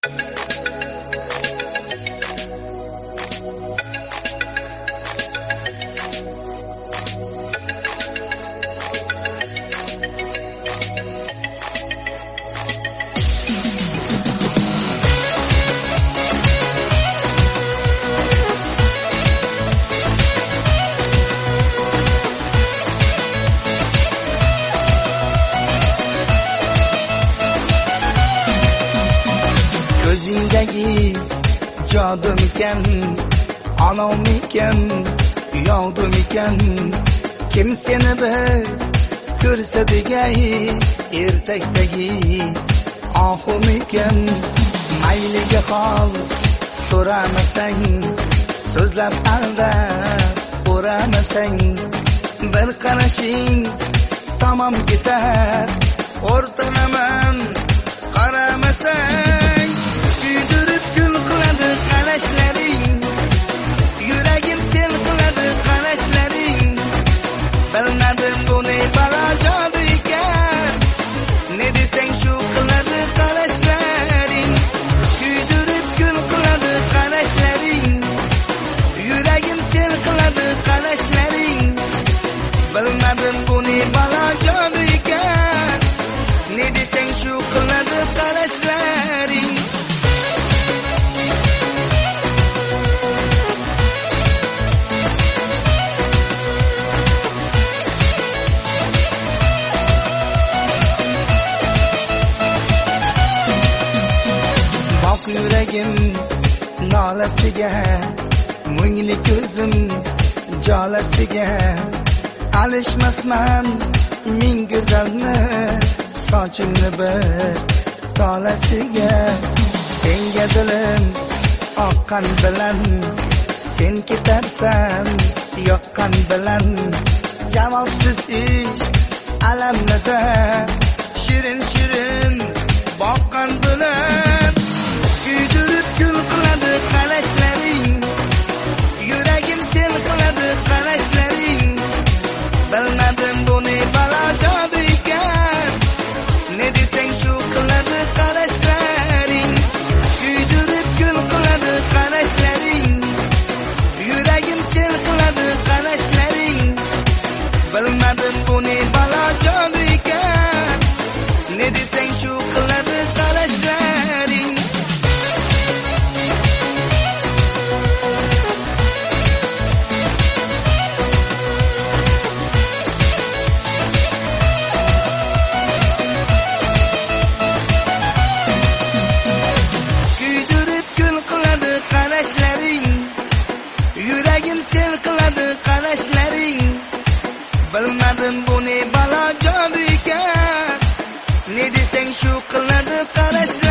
Ko'zingdagi jodumikan, olovmikan, yog'dumikan, kim seni bir ko'rsa degay, ertakdagi ohumikan, mayliga qol so'ramasang, so'zlab aldab so'ramasang, bir qarashing tamom ketar, o'rtanaman qaramasang, kuydirib kul qiladi qarashlaring, yuragim sen qiladi qarashlaring, bilmadim bu ne balo jodu ekan, ne desang shu qiladi qarashlaring, kuydirib kul qiladi qarashlaring, yuragim sen qiladi qarashlaring, bilmadim bu ne balo jodu ekan, ne desang shu qiladi qarashlaring. Bok yuragim nolasiga, mungli ko'zim jolasiga, alishmasman ming go'zalni sochingni bir tolasiga, senga dilim oqqan bilan, sen ketarsan yoqqan bilan, javobsiz ish alamida, shirin shirin boqqan bilan, kuydirib kul qiladi qarashlaring, yuragim sen qiladi qarashlaring, bilmadim bu ne balo jodu ekan, ne desang shu qiladi qarashlaring, kuydirib kul qiladi qarashlaring, yuragim sen qiladi qarashlaring, bilmadim bu ne balo jodu ekan, ne desang shu qiladi qarashlaring. Yuragim sen qiladi qarashlaring, bilmadim bu ne balo jodu ekan, ne desang shu qiladi qarashlaring.